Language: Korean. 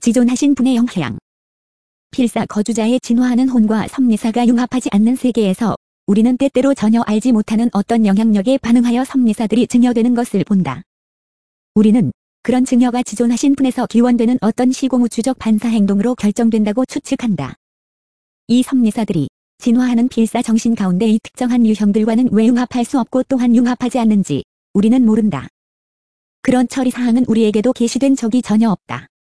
지존하신 분의 영향. 필사 거주자의 진화하는 혼과 섭리사가 융합하지 않는 세계에서 우리는 때때로 전혀 알지 못하는 어떤 영향력에 반응하여 섭리사들이 증여되는 것을 본다. 우리는 그런 증여가 지존하신 분에서 기원되는 어떤 시공우주적 반사 행동으로 결정된다고 추측한다. 이 섭리사들이 진화하는 필사 정신 가운데 이 특정한 유형들과는 왜 융합할 수 없고 또한 융합하지 않는지 우리는 모른다. 그런 처리사항은 우리에게도 계시된 적이 전혀 없다.